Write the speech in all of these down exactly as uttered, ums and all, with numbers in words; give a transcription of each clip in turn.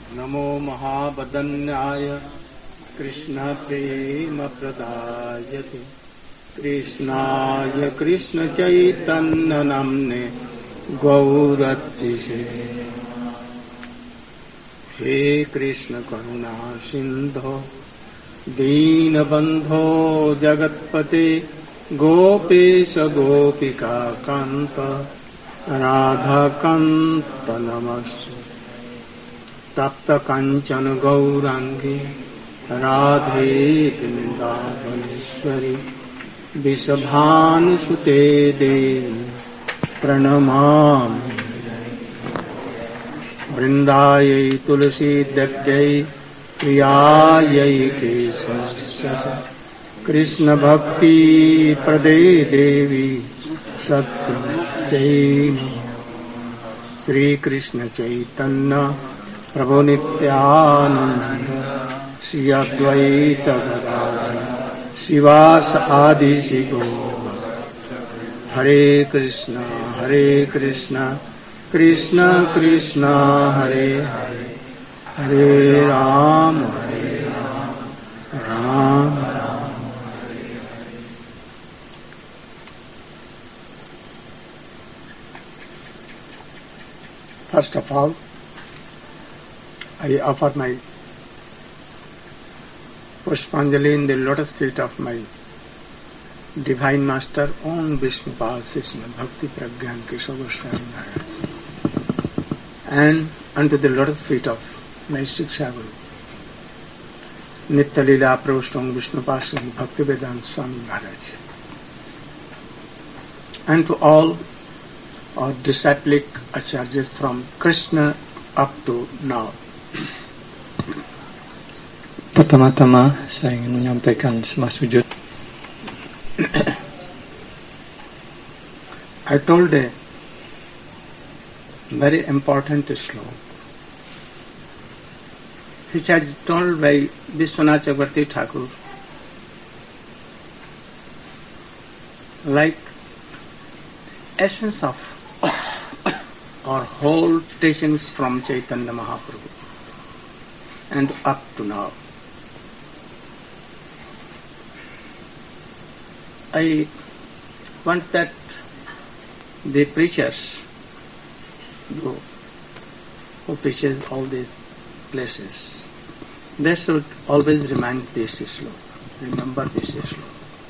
नमो महावदन्याय कृष्णप्रेमप्रदायते कृष्णाय कृष्णचैतन्यनाम्ने गौरतिशे हे कृष्ण करुणा सिन्धो दीनबन्धो जगत्पते गोपेश गोपिका कान्त राधाकान्त नमस्ते तप्त कांचन गौरांगी राधे वृंदावनेश्वरी विषभानुसुते देवी प्रणमामि वृंदायै तुलसी दत्यै प्रियायै केशवस्य कृष्ण भक्ति प्रदे देवी सत्यै श्री कृष्ण चैतन्य प्रभु नित्यानंद श्री अद्वैत गदाधर शिवास आदि श्री गौर हरे कृष्ण हरे कृष्ण कृष्ण कृष्ण हरे हरे हरे राम हरे Ram Ram Ram Hare Hare. First of all, I offer my Pushpanjali in the lotus feet of my Divine Master, Om Vishnupad Sisma Bhakti Pragyan Keshav Goswami Maharaj, and unto the lotus feet of my Shiksha Guru, Nitya Leela Prabhu Om Vishnupad Sisma Bhakti Vedanta Swami Maharaj, and to all our disciplic acharyas from Krishna up to now. Pertama-tama saya ingin menyampaikan sebuah sujud. I told a very important sloka which was told by Vishwanath Chakravarti Thakur, like essence of our whole teachings from Chaitanya Mahaprabhu and up to now. I want that the preachers who, who preaches all these places, they should always remind this sloka, remember this sloka.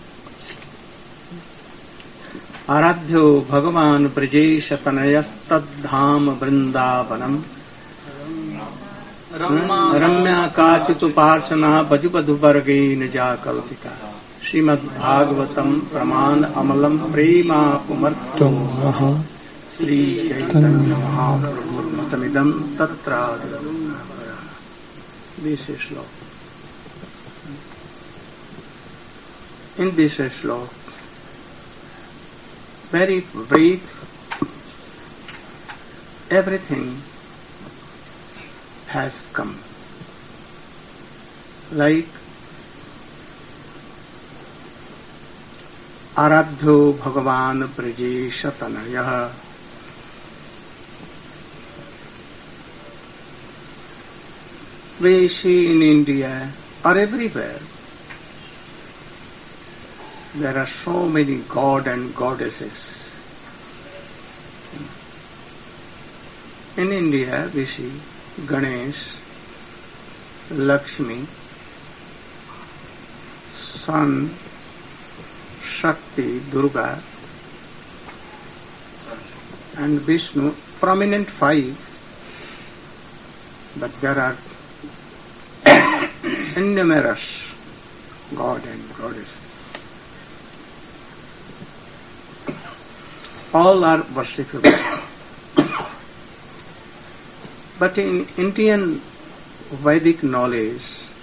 Aradhyo Bhagavan Brajesha Tanayastadham Vrindavanam Ramya Kachitu Parsana Bajupadu Varge Nija Kalpika Srimad Bhagavatam Praman Amalam Prema Pumarto Sri Chaitanya Mahaprabhu Matamidam Tatra. This is sloka. In this sloka, very brief, everything has come. Like Aradhyo Bhagavan Brajesha Tanayah. We see in India or everywhere there are so many god and goddesses. In India we see Ganesh, Lakshmi, Sun, Shakti, Durga and Vishnu, prominent five, but there are innumerous god and goddesses. All are worshipable. But in Indian Vedic knowledge,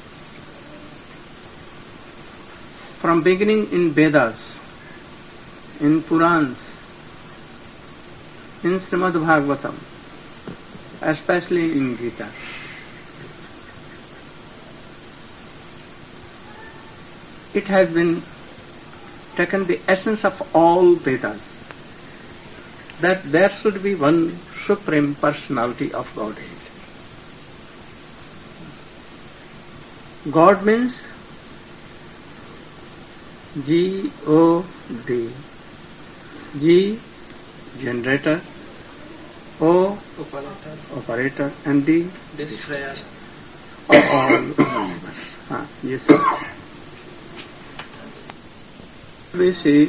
from beginning in Vedas, in Purans, in Srimad Bhagavatam, especially in Gita, it has been taken the essence of all Vedas, that there should be one supreme personality of Godhead. God means G O D. G, generator, O, operator, operator, and D, destroyer. of all universe. Ah, yes. We see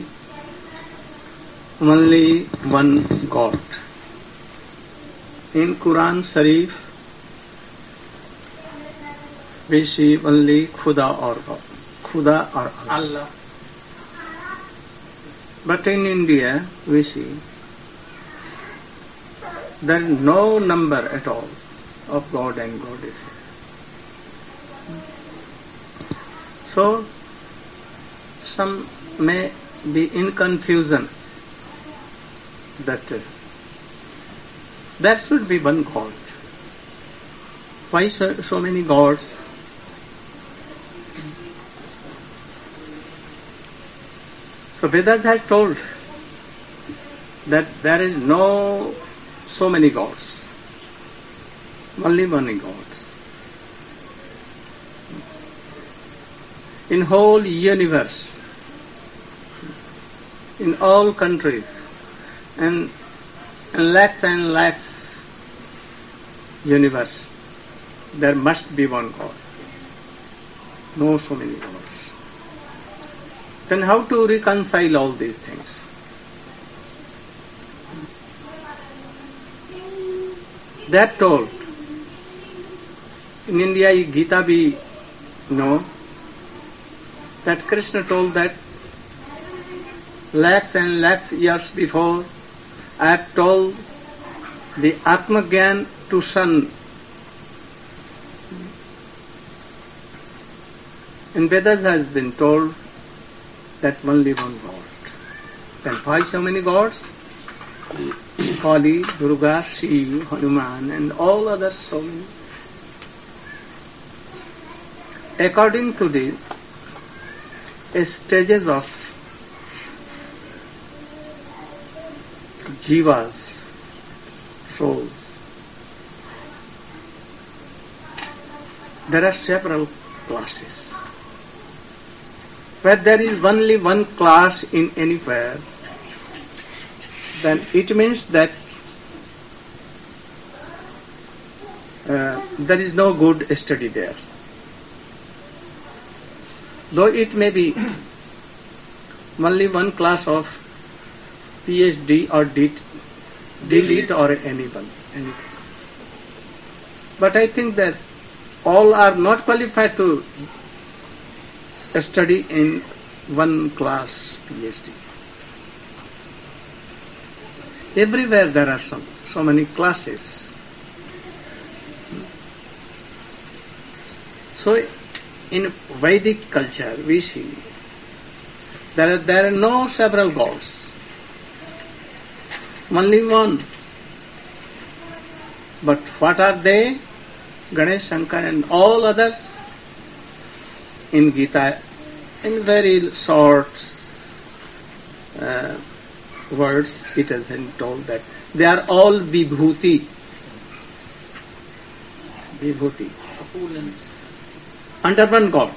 only one God. In Quran Sharif, we see only Khuda or God. Khuda or Allah. Allah. But in India, we see there is no number at all of God and goddesses. So, some may be in confusion that uh, there should be one God. Why so, so many gods? So Vedas has told that there is no so many gods, only one God. In whole universe, in all countries, and, and lakhs and lakhs universe, there must be one God. No so many gods. Then how to reconcile all these things? They are told. In India, Gita we know that Krishna told that lakhs and lakhs years before, I have told the Atma Gyan to son. In Vedas has been told that only one God. Then why so many gods? Kali, Durga, Shiva, Hanuman, and all others so many. According to the stages of jivas, souls, there are several classes. Where there is only one class in anywhere, then it means that uh, there is no good study there. Though it may be only one class of PhD or D Lit or anyone, anything. But I think that all are not qualified to study in one class PhD. Everywhere there are some, so many classes. So in Vedic culture we see there are, there are no several gods, only one. But what are they? Ganesh, Shankar and all others. In Gita, in very short uh, words, it has been told that they are all Vibhuti. Vibhuti. Opulence. Under one God.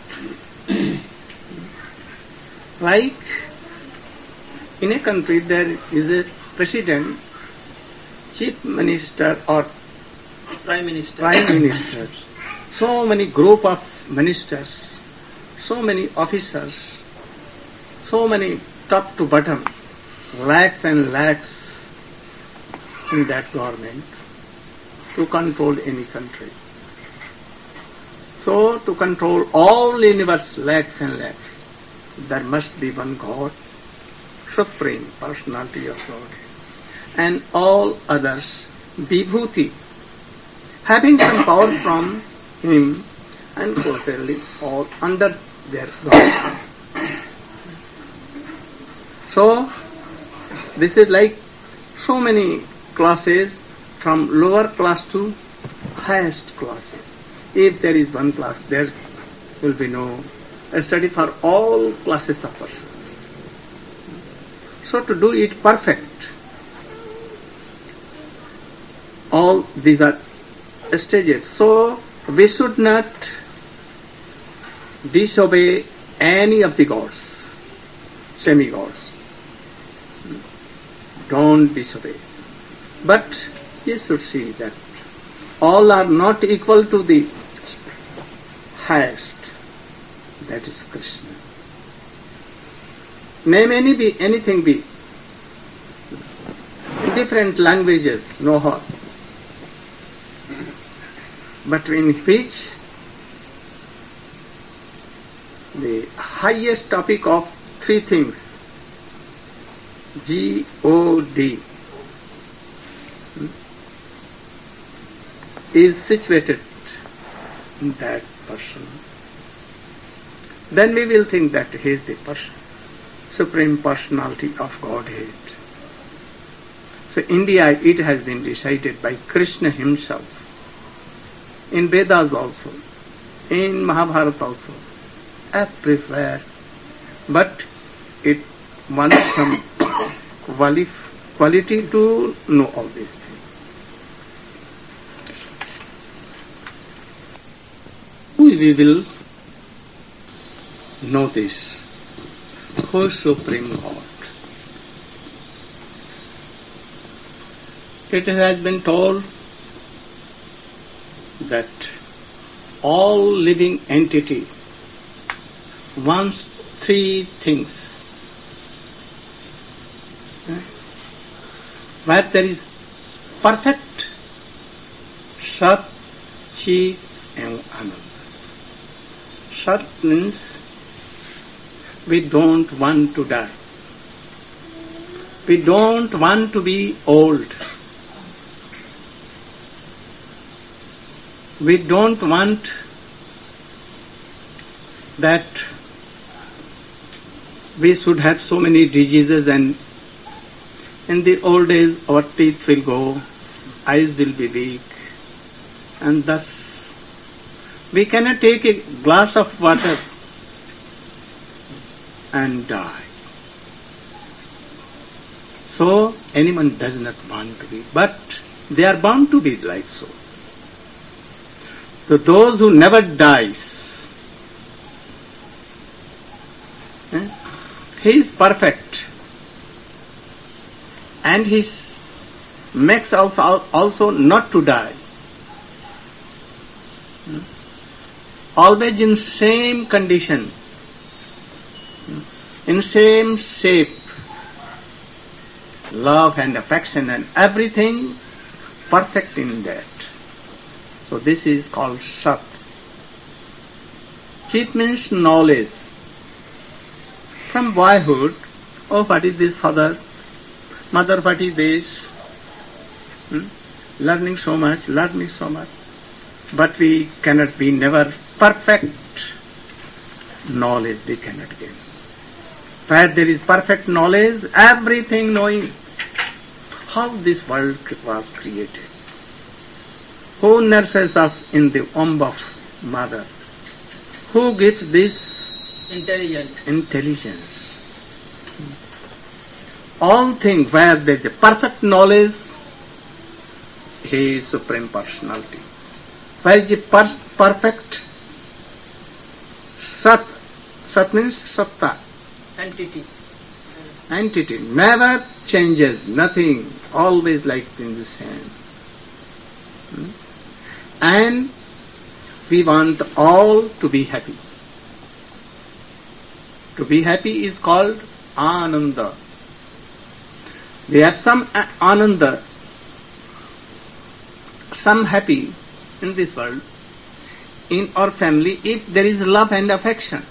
Like in a country there is a president, chief minister or Prime Minister. prime minister, so many group of ministers, so many officers, so many top to bottom, lakhs and lakhs in that government to control any country. So to control all universe, lakhs and lakhs, there must be one God, Supreme Personality of God, and all others, Vibhuti, having some power from Him and totally all under their God. So, this is like so many classes from lower class to highest classes. If there is one class, there will be no study for all classes of persons. So to do it perfect, all these are stages. So we should not disobey any of the gods, semi-gods. Don't disobey. But you should see that all are not equal to the highest, that is Krishna. Name any be, anything be, different languages, no harm. But in which the highest topic of three things, G O D, is situated in that person, then we will think that he is the person, Supreme Personality of Godhead. So India, it has been decided by Krishna himself, in Vedas also, in Mahabharata also, everywhere. But it wants some quali- quality to know all these things. We will know this. Who is Supreme God? It has been told that all living entity wants three things. Where there is perfect Sat, Chit and Ananda. Sat means we don't want to die. We don't want to be old. We don't want that we should have so many diseases, and in the old days our teeth will go, eyes will be weak, and thus we cannot take a glass of water and die. So anyone does not want to be, but they are bound to be like so. So those who never dies, eh, he is perfect, and he makes us also not to die. Always in same condition, in same shape, love and affection and everything perfect in that. So this is called Sat. Chit means knowledge. From boyhood, oh, what is this, father? Mother, what is this? Hmm? Learning so much, learning so much. But we cannot be never perfect knowledge we cannot gain. Where there is perfect knowledge, everything knowing how this world was created. Who nurses us in the womb of mother? Who gives this Intelligent. intelligence? All things where there is a perfect knowledge, he is Supreme Personality. Where is the per- perfect Sat? Sat means Satta. Entity. Entity. Never changes, nothing. Always like in the same. Hmm? And we want all to be happy. To be happy is called Ananda. We have some Ananda, some happy in this world, in our family, if there is love and affection.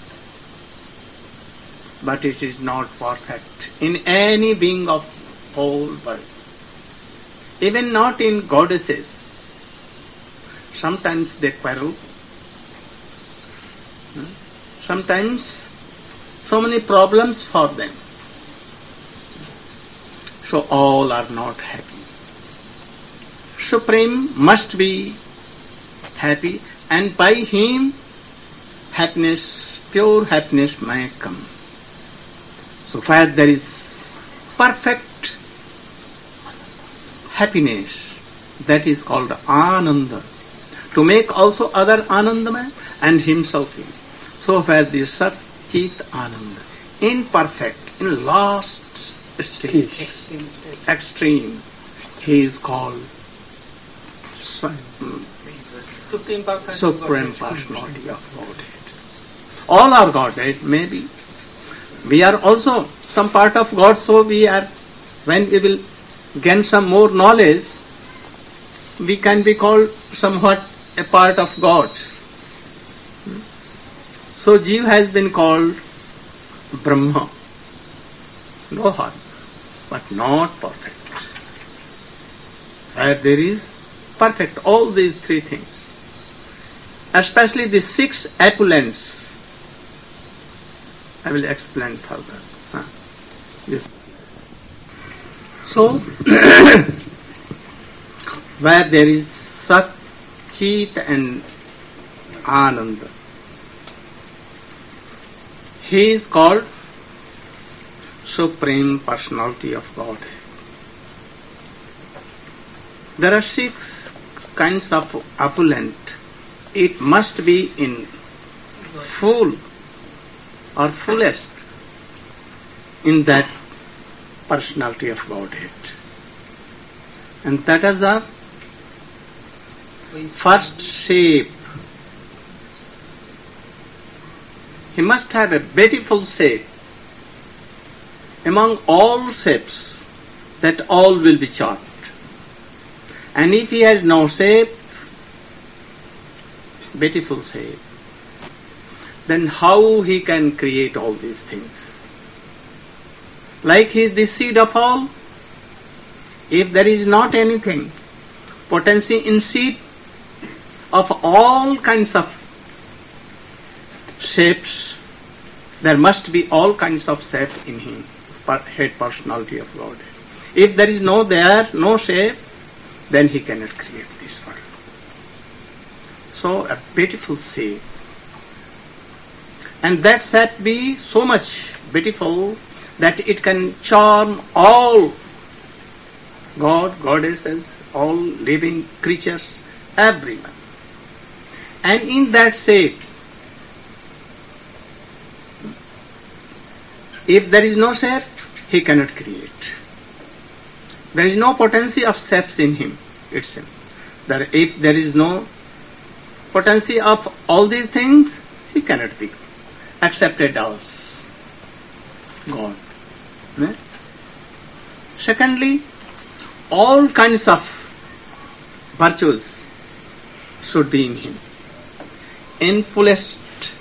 But it is not perfect in any being of whole world. Even not in goddesses. Sometimes they quarrel. Sometimes so many problems for them. So all are not happy. Supreme must be happy, and by him happiness, pure happiness may come. So where there is perfect happiness, that is called Ananda. To make also other Anandamaya and himself. So where the Sat Chit Ananda, imperfect, in last stage, Extreme stage. extreme, he is called Supreme Person. Supreme Personality of Godhead. All are Godhead, maybe. We are also some part of God, so we are, when we will gain some more knowledge, we can be called somewhat a part of God. So Jeev has been called Brahma. No harm, but not perfect. Where there is perfect, all these three things. Especially the six opulents. I will explain further. Huh. Yes. So, where there is Sat, Chit and Ananda, he is called Supreme Personality of Godhead. There are six kinds of opulent. It must be in full or fullest in that personality of Godhead. And that is the first shape. He must have a beautiful shape. Among all shapes, that all will be charmed. And if he has no shape, beautiful shape, then how he can create all these things? Like he is the seed of all. If there is not anything, potency in seed of all kinds of shapes, there must be all kinds of shape in him, head personality of God. If there is no there, no shape, then he cannot create this world. So a beautiful shape. And that shape be so much beautiful that it can charm all God, goddesses, all living creatures, everyone. And in that shape, if there is no shape, he cannot create. There is no potency of shapes in him itself. There, if there is no potency of all these things, he cannot be accepted as God. Right? Secondly, all kinds of virtues should be in him. In fullest,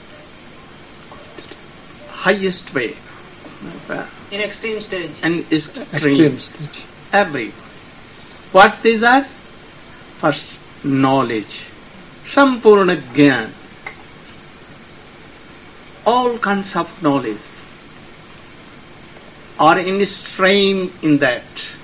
highest way. In extreme stage. And extreme. Extreme stage. Every. What is that? First, knowledge. Sampurna Gyan. All kinds of knowledge are in stream in that.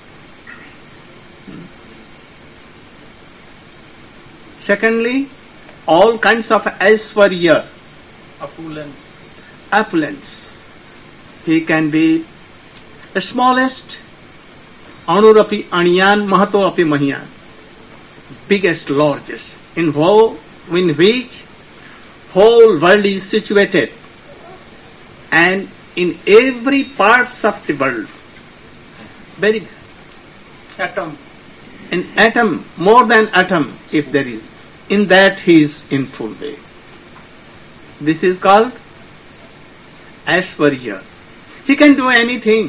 Secondly, all kinds of Aishwarya. Opulence. Opulence. He can be the smallest, Anurapi Anyan Mahato Api Mahyan, biggest, largest, in, wo, in which whole world is situated, and in every parts of the world, very Atom. an atom, more than atom, if there is, in that he is in full way. This is called Aishwarya. He can do anything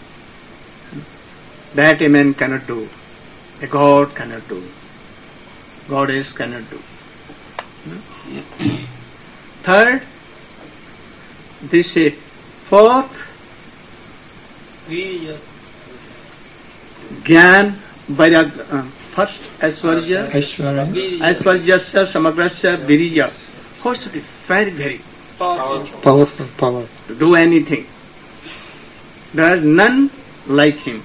that a man cannot do, a god cannot do, goddess cannot do. Third, this is fourth, Virya. Gyan, Vairag, uh, first Aishwarya, Aishwarya. Aishwaryasya Samagrasya Virya. Who should be very, very Powerful. Powerful power. to do anything. There is none like him.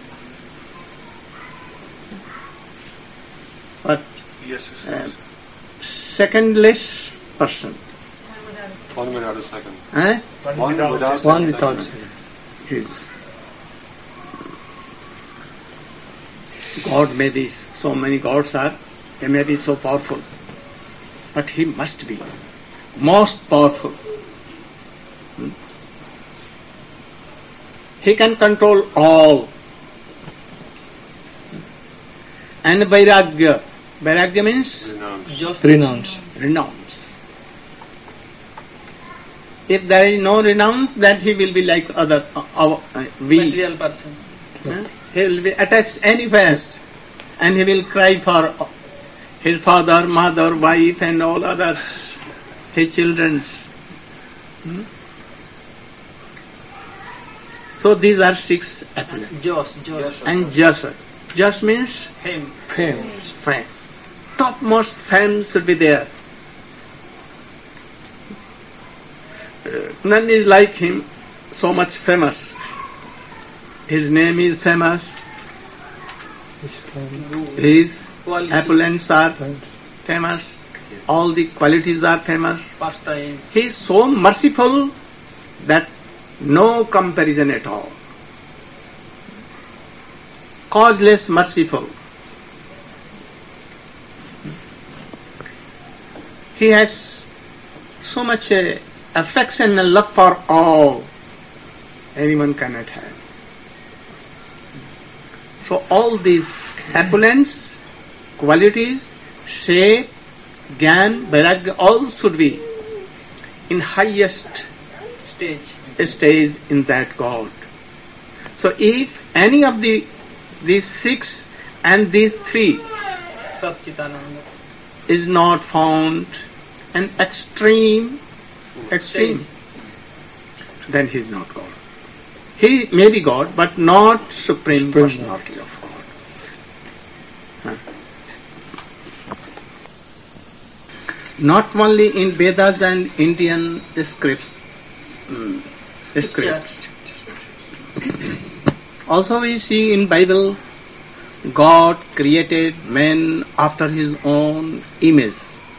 But Yes, yes, uh, yes. secondless person. One without a second. Eh? One without One a without second. second. Is God may be, so many gods are, they may be so powerful, but he must be most powerful. He can control all. And Vairagya. Vairagya means Renounced. Renounce. renounce. If there is no renounce, then he will be like other, uh, our, uh, we. Material person. Huh? He will be attached anywhere, and he will cry for his father, mother, wife, and all others, his children. Hmm? So these are six appellants. Josh, Josh. And Jasa. Jas means Him. Fame. fame. Topmost fame should be there. Uh, none is like him, so much famous. His name is famous. His fame. His Quality. appellants are Fame. famous. All the qualities are famous. Pastime. He is so merciful that no comparison at all. Causeless merciful. He has so much uh, affection and love for all. Anyone cannot have. So all these appellants, qualities, shape, Gyan, Vairagya, all should be in highest Stage. stage in that God. So if any of the these six and these three Satchitananda. is not found an extreme, extreme, then he is not God. He may be God, but not supreme, Supreme. personality of God. Huh. Not only in Vedas and Indian scripts, mm, scripts. Also we see in Bible, God created man after his own image.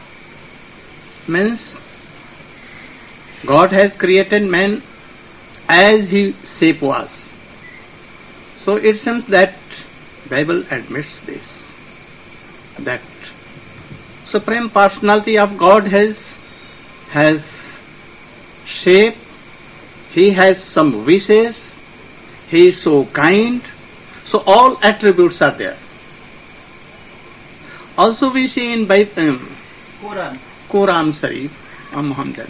Means God has created man as his shape was. So it seems that Bible admits this, that Supreme Personality of God has has shape, he has some wishes, he is so kind, so all attributes are there. Also we see in Bible, Quran. Quran Sharif, or Muhammad,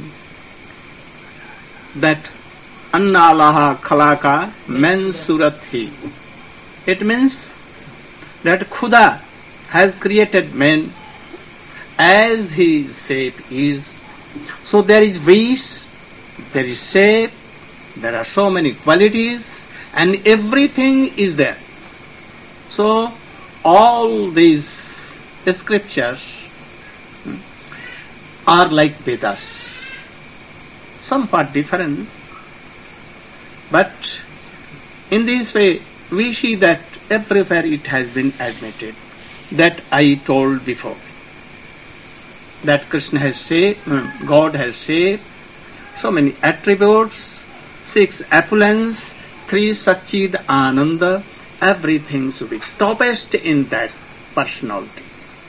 that Anna Allaha Khalaka Men Surat Hi. It means that Khuda has created man as his shape is. So there is wish, there is shape, there are so many qualities, and everything is there. So all these scriptures are like Vedas, somewhat different, but in this way we see that everywhere it has been admitted that I told before, that Krishna has said, God has said, so many attributes, six appellants, three Satchid Ananda, everything should be topest in that personality.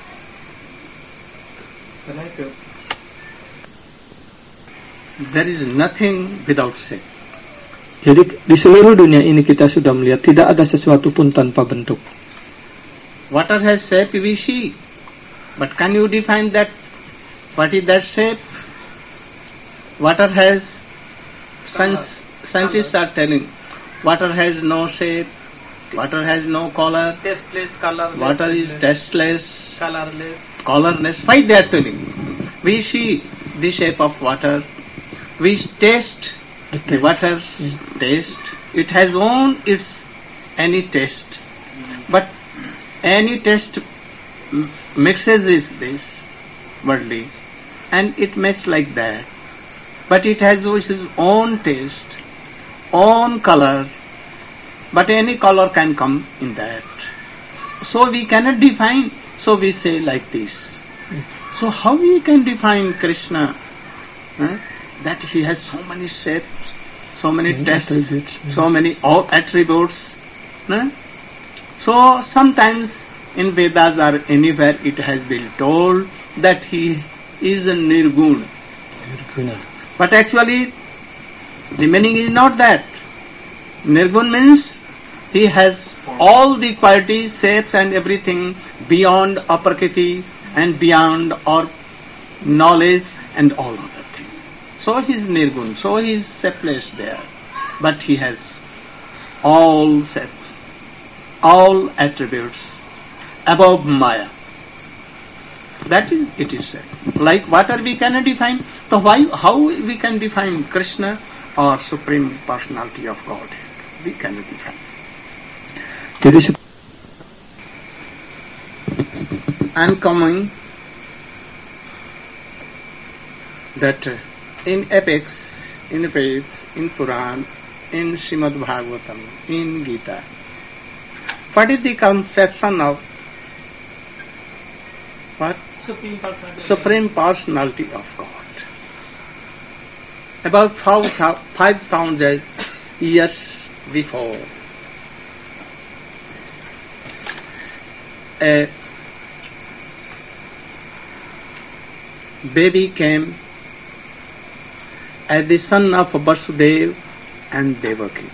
There is nothing without shape. Jadi di seluruh dunia ini kita sudah melihat tidak ada sesuatu pun tanpa bentuk. Water has shape, we see. But can you define that? What is that shape? Water has, science, scientists are telling, water has no shape, water has no color, Tasteless, colorless. water is tasteless, colorless. colorless. Why they are telling? We see the shape of water, we taste the water's taste, it has own its any taste, but any taste m- mixes this, this worldly, and it makes like that, but it has its own taste, own color, but any color can come in that. So we cannot define, so we say like this. So how we can define Krishna? Huh? That he has so many shapes, so many Many tests, attributes, yeah. so many all attributes. Huh? So sometimes in Vedas or anywhere it has been told that he is a Nirguna. Nirguna. But actually the meaning is not that. Nirgun means he has all the qualities, shapes and everything beyond our Prakriti and beyond our knowledge and all other things. So he is Nirgun, so he is shapeless there. But he has all shapes, all attributes above Maya. That is, it is said. Like water we cannot define. So why, how we can define Krishna or Supreme Personality of Godhead? We cannot define. Jadi se- I am coming that uh, in epics, in Veds, in Puran, in Srimad Bhagavatam, in Gita, what is the conception of what? Supreme Personality. Supreme Personality of God. About five thousand years before, a baby came as the son of Vasudeva and Devaki.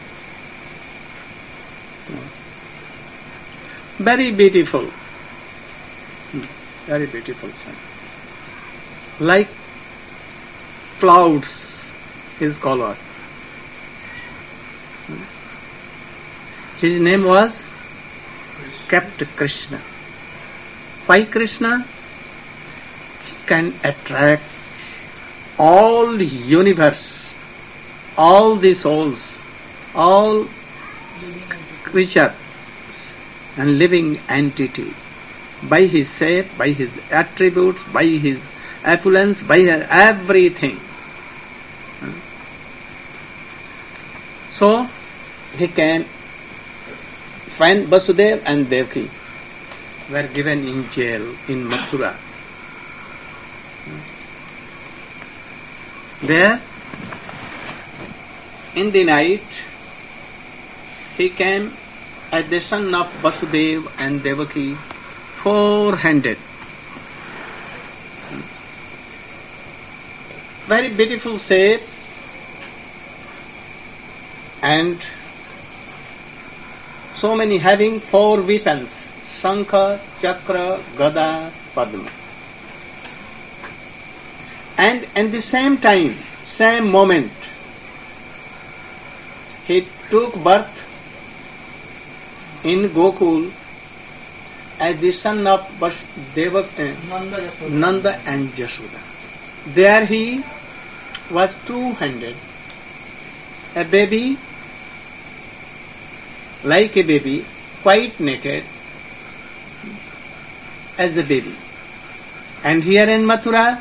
Very beautiful, very beautiful son. Like clouds, his color. His name was kept Krishna. Why Krishna? He can attract all the universe, all the souls, all creatures and living entity by his shape, by his attributes, by his affluence, by his everything. So he can. When Vasudeva and Devaki were given in jail in Mathura, there in the night he came as the son of Vasudeva and Devaki, four-handed. Very beautiful shape and so many having four weapons, Shankha, Chakra, Gada, Padma. And at the same time, same moment, he took birth in Gokul as the son of Devak, Nanda Yasoda. Nanda and Yashoda. There he was two-handed, a baby, like a baby, quite naked as a baby. And here in Mathura,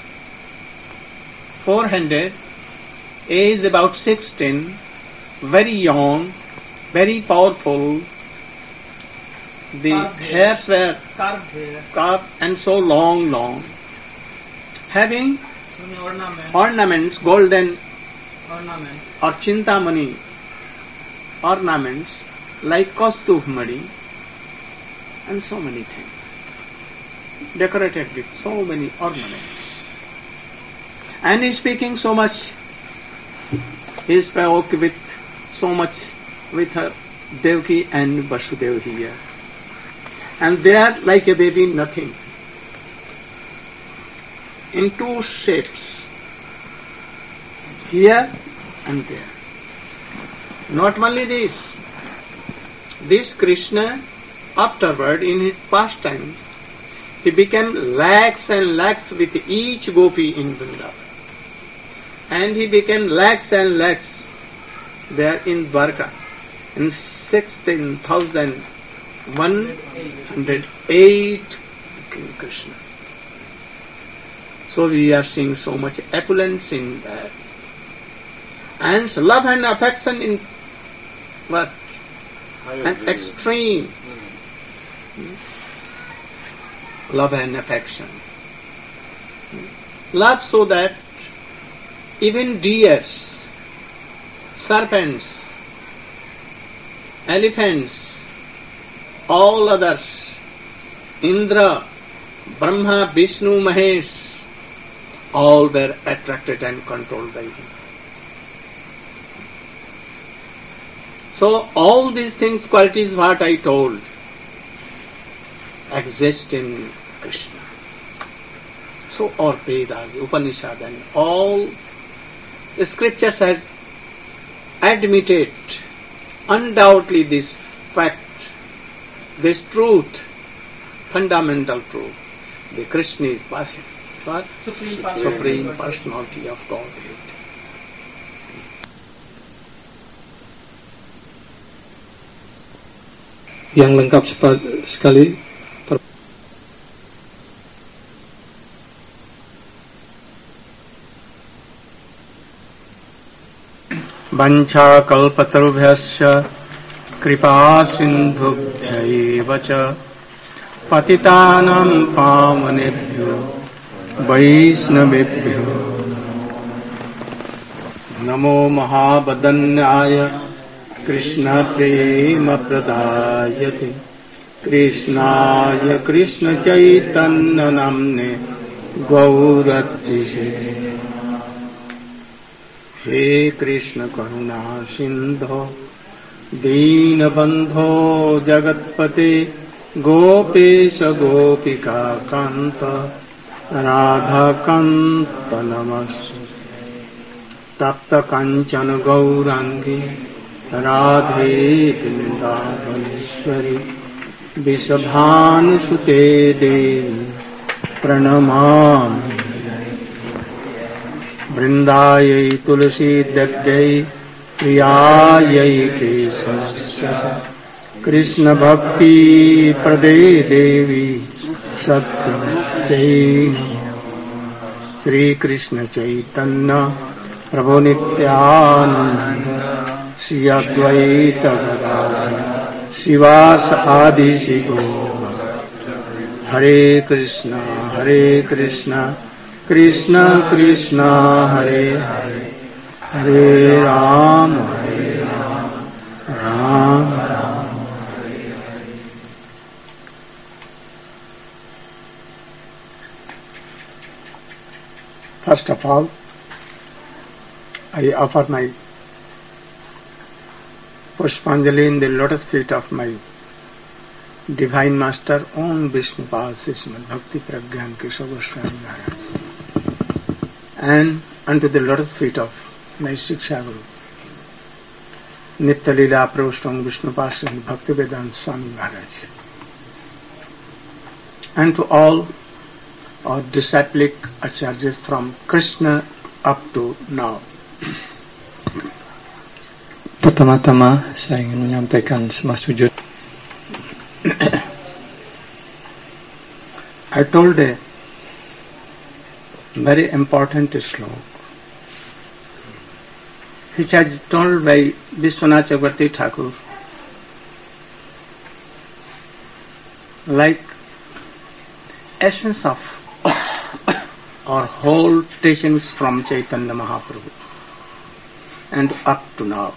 four-handed, age about sixteen, very young, very powerful. The Carved hairs were Carved hair. carved and so long, long, having So many ornaments. ornaments, golden Ornaments. or chintamani ornaments like Kaustubh-mani and so many things, decorated with so many ornaments. And he is speaking so much, he spoke with so much with her Devaki and Vasudeva here. And they are like a baby, nothing. In two shapes, here and there. Not only this, this Krishna, afterward in his pastimes, he became lakhs and lakhs with each gopi in Vrindavan. And he became lakhs and lakhs there in Dwarka, in sixteen thousand one hundred eight King Krishna. So we are seeing so much opulence in that. And love and affection in what? An extreme. Love and affection. Love so that even deers, serpents, elephants, all others, Indra, Brahma, Vishnu, Mahesh, all were attracted and controlled by him. So all these things, qualities what I told, exist in Krishna. So all Vedas, Upanishad and all scriptures have admitted undoubtedly this fact, this truth, fundamental truth. The Krishna is what? Supreme, Supreme Personality of Godhead. Yang lengkap sekali. Vancha kalpatarubhyasya kripa sindhubhyaeva cha patitanam pavanebhyo vaishnavebhyo namo mahabadanyaya krishna prema pradayate krishnaya krishna chaitanya namne gauratise हे कृष्ण करुणा सिंधो दीनबंधो जगत्पते गोपेश गोपिका कांत राधा कांत नमस्ते तप्त कंचन गौरांगी राधे वृंदावनेश्वरी विषभानुसुते देवी प्रणमामि वृंदायै तुलसी दग्ध्यै प्रियायै केशवस्य कृष्ण भक्ति प्रदे देवी सत्यवत्यै श्री कृष्ण चैतन्य प्रभु नित्यानंद श्री अद्वैत गदाधर शिवास आदि शिवो हरे कृष्णा हरे कृष्णा कृष्ण कृष्ण हरे हरे हरे राम हरे Ram Ram Ram Hare Hare. First of all, I offer my Pushpanjali in the lotus feet of my Divine Master, Om Vishnupad Srimad Bhakti Pragyan Keshav Goswami Maharaj, and unto the lotus feet of my Shiksha Guru, Nitya Leela Prabhupada Vishnupad Srimad Bhakti Vedanta Swami Maharaj, and to all our disciplic acharyas from Krishna up to now. Pertama-tama saya ingin menyampaikan semua sujud. I told a very important sloka which was told by Vishwanath Chakravarti Thakur, like essence of our whole teachings from Chaitanya Mahaprabhu and up to now.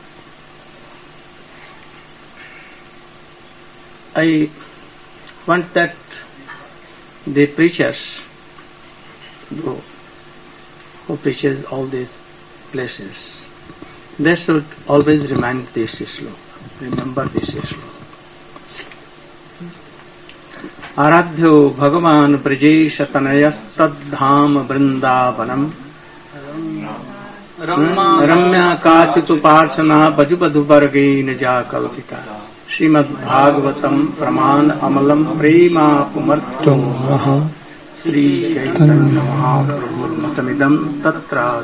I want that the preachers who, who preaches all these places, they should always remind this sloka, remember this sloka. Aradhyo Bhagavan Brajesha Tanayastadham Vrindavanam Ramya Kachitu Parsana Bajubadhu Vargena Jakalpita Srimad Bhagavatam Praman Amalam Prema Pumartum Sri Chaitanya Mahaprabhu Matamidam Tatra.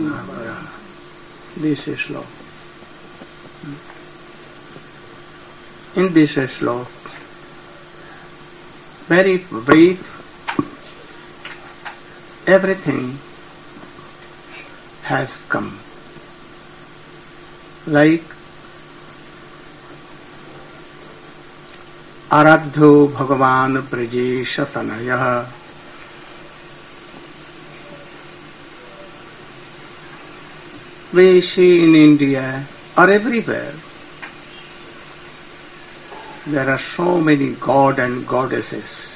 This is sloka. In this sloka, very brief, everything has come. Like Aradhyo Bhagavan Brajesha Tanayah, we see in India or everywhere there are so many god and goddesses.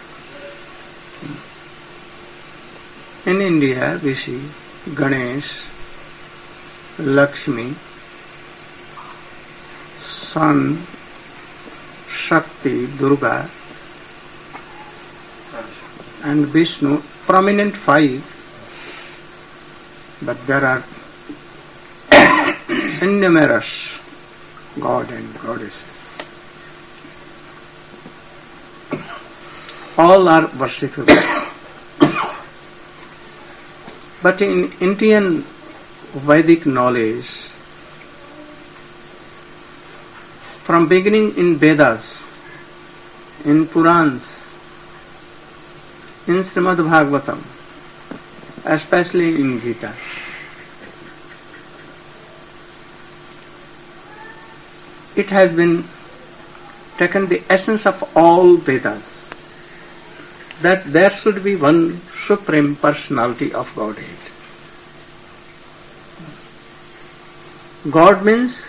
In India we see Ganesh, Lakshmi, Sun, Shakti, Durga, and Vishnu, prominent five, but there are innumerous God and goddesses. All are worshipable. But in Indian Vedic knowledge, from beginning in Vedas, in Purans, in Srimad Bhagavatam, especially in Gita, it has been taken the essence of all Vedas, that there should be one supreme personality of Godhead. God means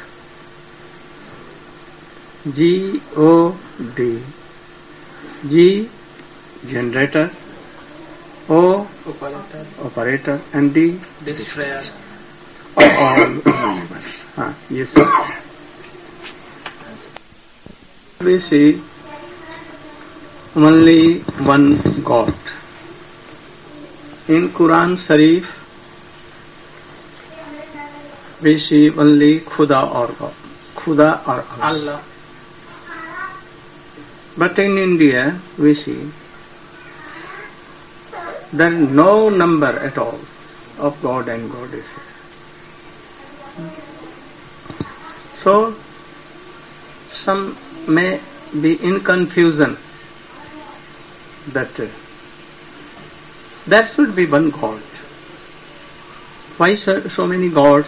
G O D. G, generator, O, Operator, operator, and D, destroyer. of all universe. Ah, yes, sir. We see only one God. In Quran Sharif, we see only Khuda or God. Khuda or Allah. Allah. But in India, we see there is no number at all of God and goddesses. So, some may be in confusion that uh, there should be one God. Why so, so many gods?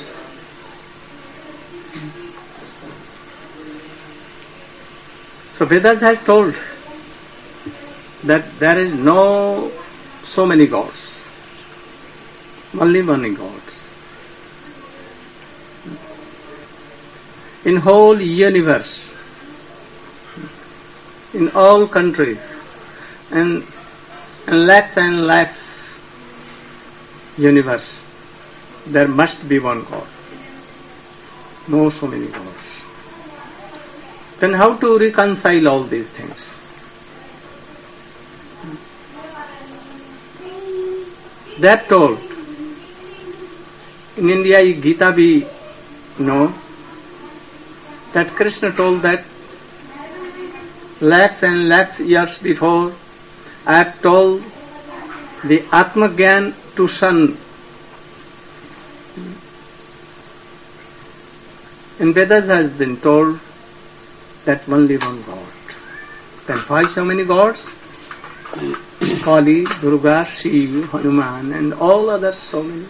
So Vedas has told that there is no so many gods, only one God. In whole universe, in all countries, and, and lakhs and lakhs universe, there must be one God. No so many gods. Then how to reconcile all these things? They are told. In India, Gita we know that Krishna told that lakhs and lakhs years before, I have told the Atma Gyan to son. In Vedas has been told that only one God. Then why so many gods? Kali, Durga, Shiva, Hanuman, and all others so many.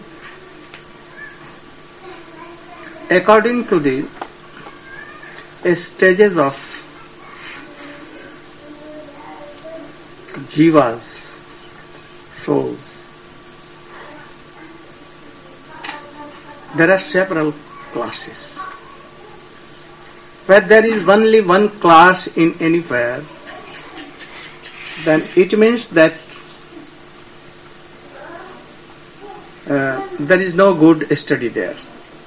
According to the stages of jivas, souls, there are several classes. Where there is only one class in anywhere, then it means that uh, there is no good study there.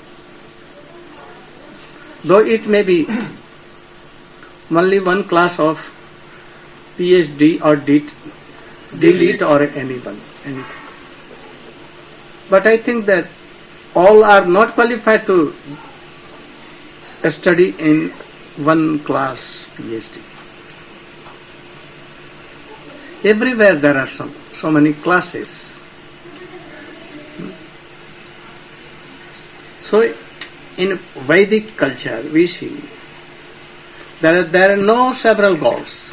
Though it may be only one class of PhD or D Lit or anyone, anything. But I think that all are not qualified to study in one class PhD. Everywhere there are some, so many classes. So in Vedic culture we see there are, there are no several gods,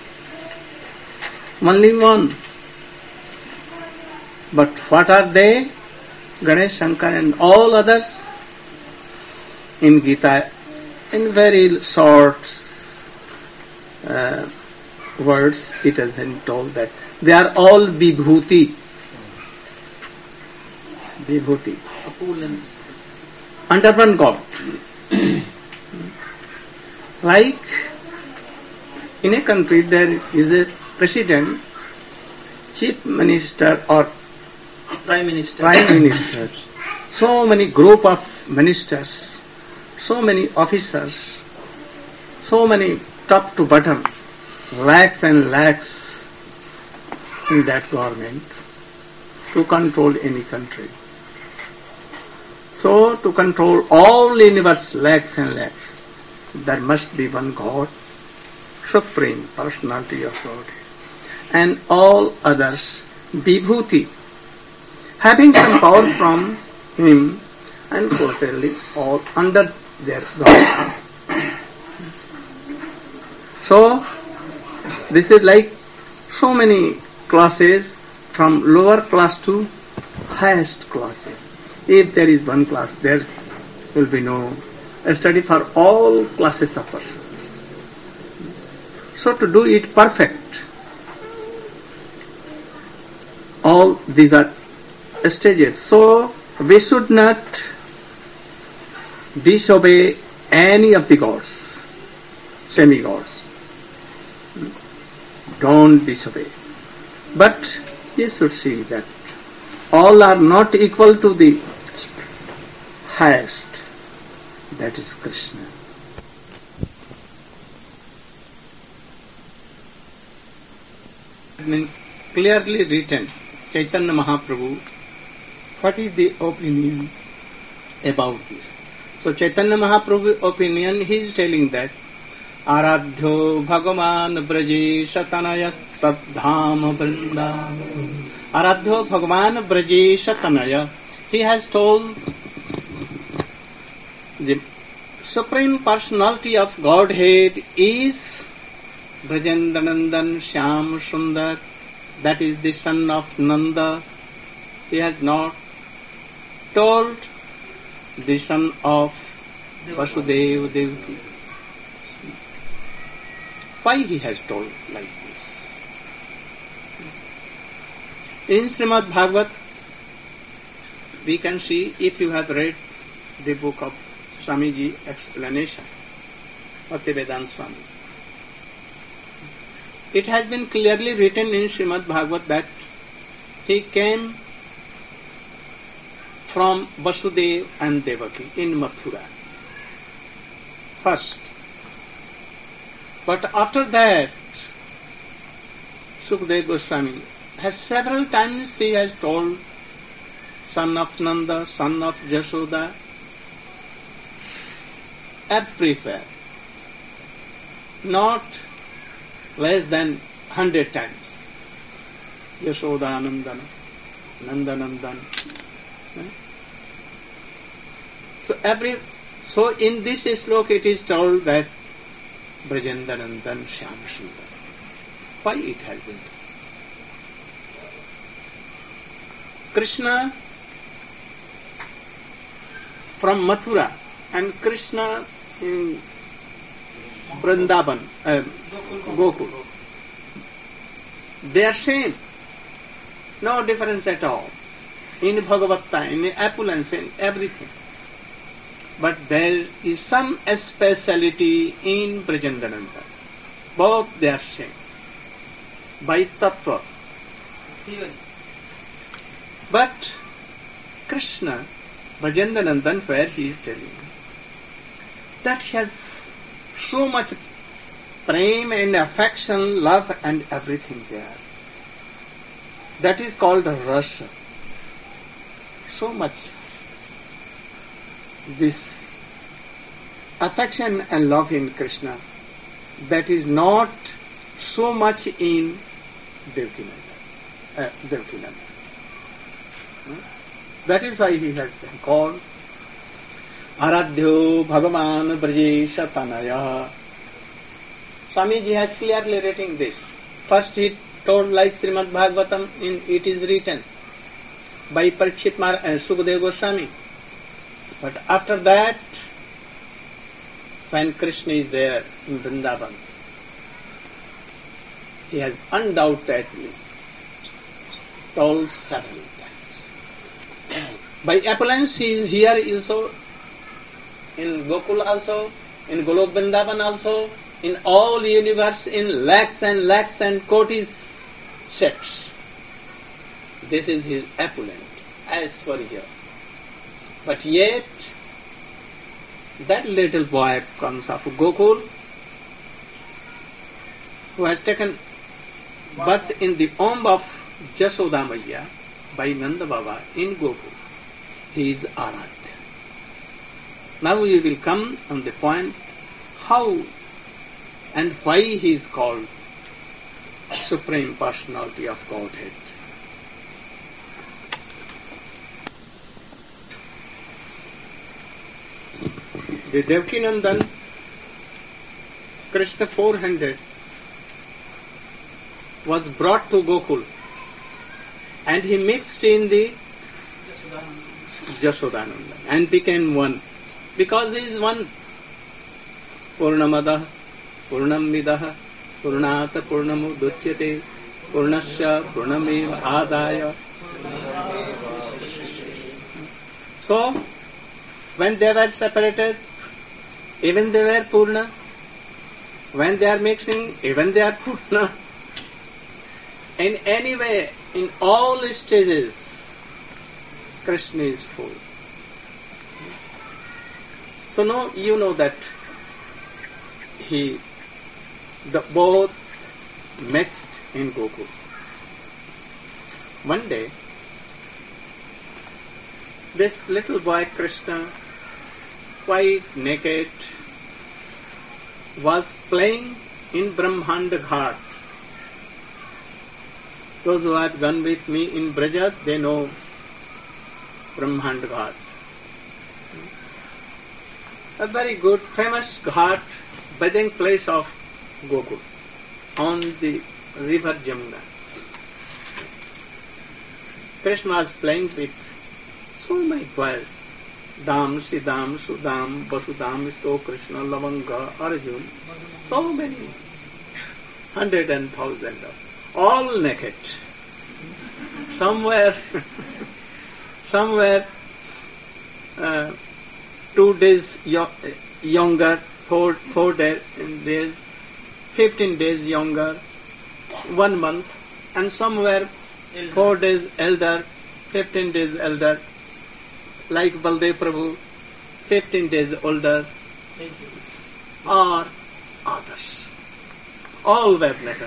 only one. But what are they? Ganesh, Shankar and all others. In Gita, in very short uh, words, it has been told that they are all Vibhuti. Vibhuti. Opulence. Under one God. Like in a country there is a president, chief minister or Prime Minister. prime minister, so many group of ministers, so many officers, so many top to bottom, lakhs and lakhs in that government to control any country. So to control all universe, lakhs and lakhs, there must be one God, Supreme Personality of God, and all others, Vibhuti, having some power from Him and totally all under their God. So, this is like so many classes from lower class to highest classes. If there is one class, there will be no study for all classes of persons. So to do it perfect, all these are stages. So we should not disobey any of the gods, semi-gods. Don't disobey. But you should see that all are not equal to the highest, that is Krishna. I mean, clearly written, Chaitanya Mahaprabhu, what is the opinion about this? So Chaitanya Mahaprabhu's opinion, he is telling that Aradhyo Bhagavan Braje Shatanaya Sadham Vrindavan. Aradhyo Bhagavan Braje Shatanaya. He has told the Supreme Personality of Godhead is Brajendanandan Shyam Sundar. That is the son of Nanda. He has not told the son of Vasudeva Devaki. Why he has told like this? In Srimad Bhagavat, we can see, if you have read the book of Swamiji explanation, Bhaktivedanta Swami, it has been clearly written in Srimad Bhagavat that he came from Vasudeva and Devaki in Mathura first. But after that, Sukadeva Goswami has several times he has told son of Nanda, son of Jashoda, everywhere, not less than hundred times. Yashoda Nandana, Nanda Nandan. So every so in this slok it is told that Brajendanandan Shyam Sundar. Why it has been told? Krishna from Mathura and Krishna in Vrindavan, uh, Gokul. They are same. No difference at all. In Bhagavatta, in opulence, in everything. But there is some speciality in Brajendananda. Both they are same. By Tattva. But Krishna, Brajendanandan, where he is telling that he has so much prema and affection, love and everything there. That is called rasa. So much this affection and love in Krishna, that is not so much in Devakinanda. Uh, Devakinanda. Hmm? That is why he has been called Aradhyo Bhagavan Brajesha Tanaya. Swamiji has clearly written this. First he told like Srimad Bhagavatam, in it is written by Parikshit Mar and Sukadeva Goswami. But after that, when Krishna is there in Vrindavan, he has undoubtedly told several times. By appellants he is here also, in Gokul also, in Golok Vrindavan also, in all universe, in lakhs and lakhs and kotis sects. This is his appellant, as for here. But yet, that little boy comes of Gokul who has taken birth in the womb of Jashoda Maiya by Nanda Baba in Gokul. He is Aradhya. Now we will come on the point how and why he is called Supreme Personality of Godhead. The Devkinandan, Krishna four-handed, was brought to Gokul and he mixed in the Jashodananda and became one because he is one. Purnamada, Purnamidah, Purnata Purnamuduchyate, Purnasya Purnameva Adaya. So, when they were separated, even they were Purna. When they are mixing, even they are Purna. In any way, in all stages, Krishna is full. So now you know that he, the both mixed in Gokul. One day, this little boy Krishna, quite naked, was playing in Brahmanda Ghat. Those who have gone with me in Braja, they know Brahmanda Ghat. A very good, famous ghat, bathing place of Gokul on the river Jamuna. Krishna was playing with so many boys. Dam, Sidam, Sudam, Vasudam, Sto, Krishna, Lavanga, Arjun. So many. Hundred and thousand of. All naked. Somewhere, somewhere, uh, two days yo- younger, four, four days, days, fifteen days younger, one month, and somewhere four days elder, fifteen days elder, like Baldev Prabhu, fifteen days older, or others. All were naked.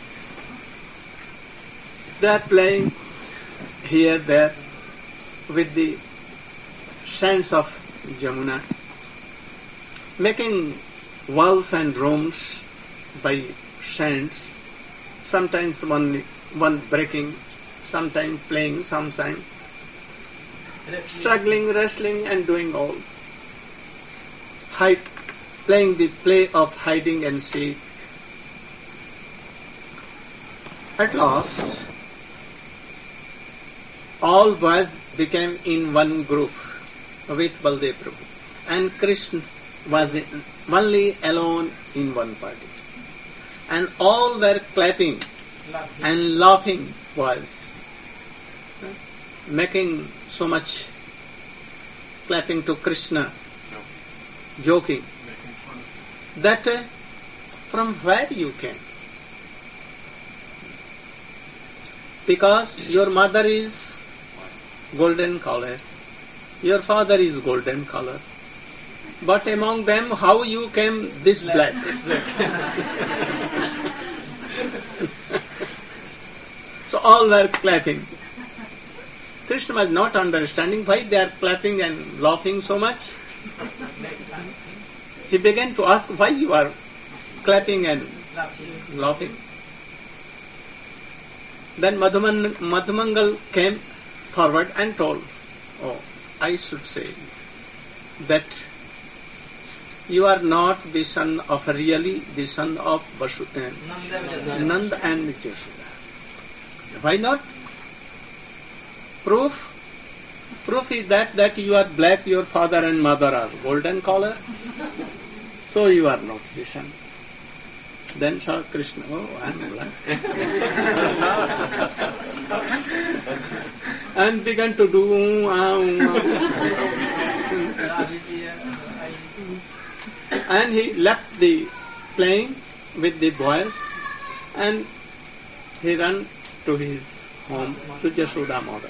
They are playing here, there, with the sands of Jamuna, making walls and rooms by sands, sometimes one, one breaking, sometimes playing, sometimes struggling, wrestling and doing all. Hide, playing the play of hiding and seek. At last, all boys became in one group with Baldev Prabhu, and Krishna was only alone in one party. And all were clapping and laughing boys, making so much clapping to Krishna, joking, that uh, from where you came? Because your mother is golden color, your father is golden color, but among them how you came this black? So all were clapping. Krishna was not understanding why they are clapping and laughing so much. He began to ask why you are clapping and laughing. Then Madhuman, Madhumangal came forward and told, oh, I should say that you are not the son of, really the son of Vasu, uh, Nanda and Jashoda. Why not? Proof? Proof is that, that you are black, your father and mother are golden color, so you are not the son. Then saw Krishna, oh, I am black. And began to do, uh, and he left the playing with the boys and he ran to his home, to Jashoda mother.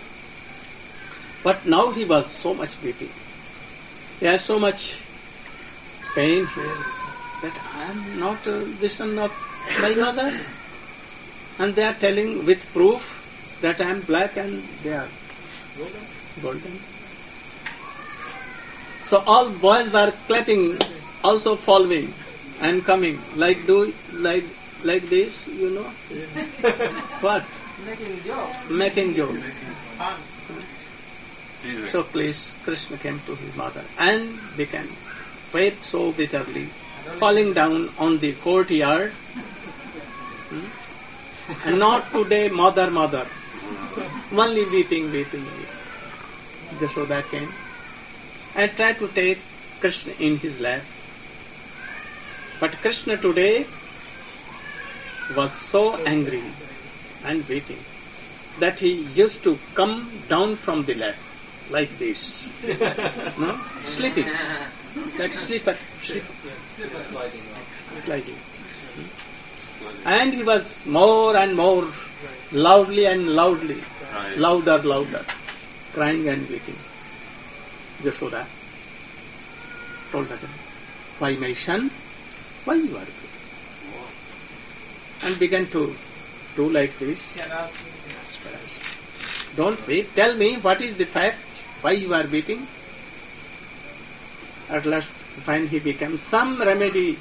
But now he was so much weeping. He has so much pain here that I am not uh, the son of my mother. And they are telling with proof that I am black and they are golden. So all boys were clapping, also following and coming, like do like like this, you know. What? Making joke. Making joke. Fun. So please, Krishna came to his mother and began weep so bitterly, falling down on the courtyard. Hmm? And not today, mother, mother. Only weeping, weeping, weeping. Jashoda came and tried to take Krishna in his lap. But Krishna today was so angry and weeping that he used to come down from the lap like this. No? Sleeping. Like sleeper. Sleeper. Sliding. And he was more and more loudly and loudly, Right. louder, louder, crying and weeping. Jashoda told her, why my son, why you are weeping? And began to do like this. Don't weep, tell me what is the fact, why you are weeping? At last, when he became some remedy,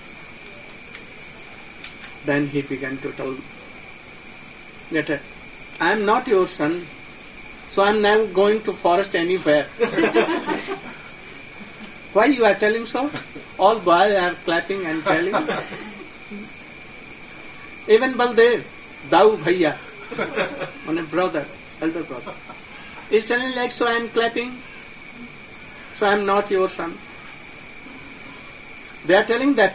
then he began to tell that uh, I am not your son, so I am now going to forest anywhere. Why you are telling so? All boys are clapping and telling. Even Baldev, Dau Bhaiya, my brother, elder brother, is telling like, so I am clapping, so I am not your son. They are telling that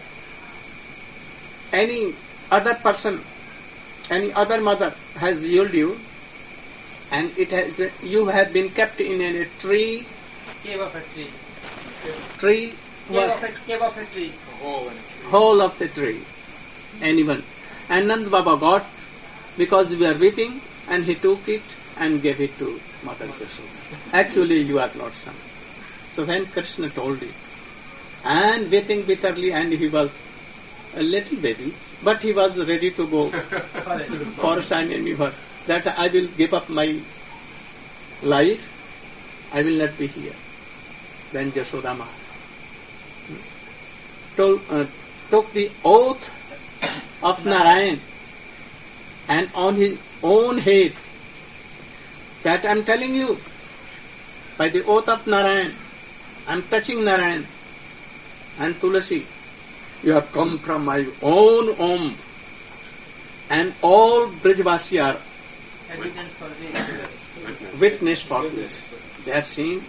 any other person, any other mother has yielded you, and it has, you have been kept in a tree, Cave of a tree. tree, Cave what? of a, cave of a tree. whole of the tree, anyone. And Nand Baba got, because we are weeping, and he took it and gave it to Mother Jashoda. Actually, you are not son. So when Krishna told it, and weeping bitterly, and he was a little baby, but he was ready to go forest and anywhere, that I will give up my life, I will not be here. Then Jashoda Ma told, uh, took the oath of Narayan and on his own head, that I am telling you, by the oath of Narayan, I am touching Narayan and Tulasi, you have come from my own home, and all Brijvasi are Evidence for this. witness for this. They have seen.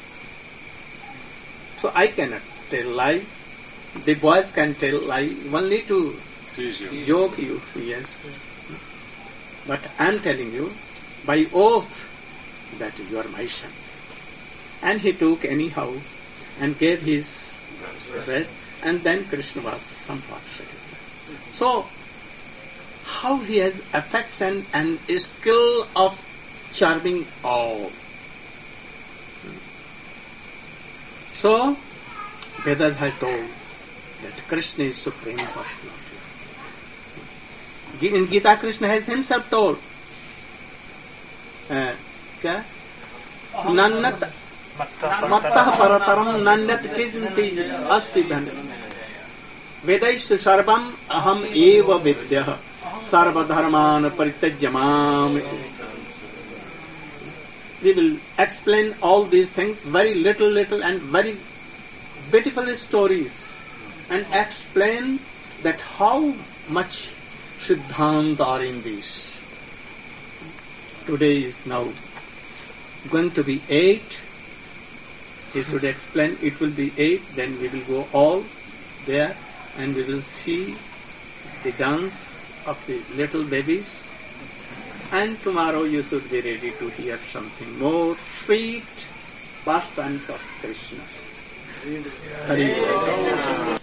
So I cannot tell lie. The boys can tell lie only to Tease you. joke you, yes. But I am telling you, by oath, that you are my son. And he took anyhow and gave his breast, and then Krishna was somewhat satisfied. So, how he has affection and a skill of charming all. So, Vedas has told that Krishna is supreme personality. In Gita, Krishna has himself told, uh, क्या? Nannat mattah parataram nannat kinti asti dhan. Vedaish sarvam aham eva vidyah sarva dharman parityajya mam. We will explain all these things, very little, little and very beautiful stories, and explain that how much Siddhanta are in this. Today is now going to be eight. He should explain, it will be eight, then we will go all there and we will see the dance of the little babies. And tomorrow you should be ready to hear something more sweet pastimes of Krishna. Hari Bol.